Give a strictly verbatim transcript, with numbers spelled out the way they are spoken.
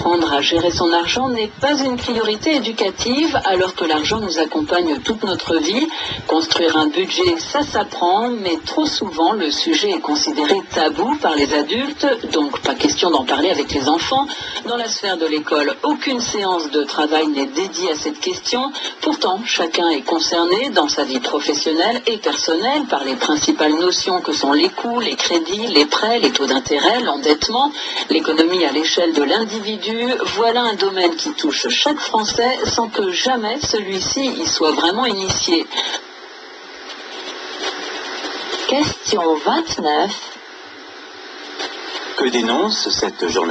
Apprendre à gérer son argent n'est pas une priorité éducative alors que l'argent nous accompagne toute notre vie. Construire un budget, ça s'apprend, mais trop souvent le sujet est considéré tabou par les adultes, donc pas question d'en parler avec les enfants. Dans la sphère de l'école, aucune séance de travail n'est dédiée à cette question. Pourtant, chacun est concerné dans sa vie professionnelle et personnelle par les principales notions que sont les coûts, les crédits, les prêts, les taux d'intérêt, l'endettement, l'économie à l'échelle de l'individu. Voilà un domaine qui touche chaque Français sans que jamais celui-ci y soit vraiment initié. Question vingt-neuf. Que dénonce cette journaliste ?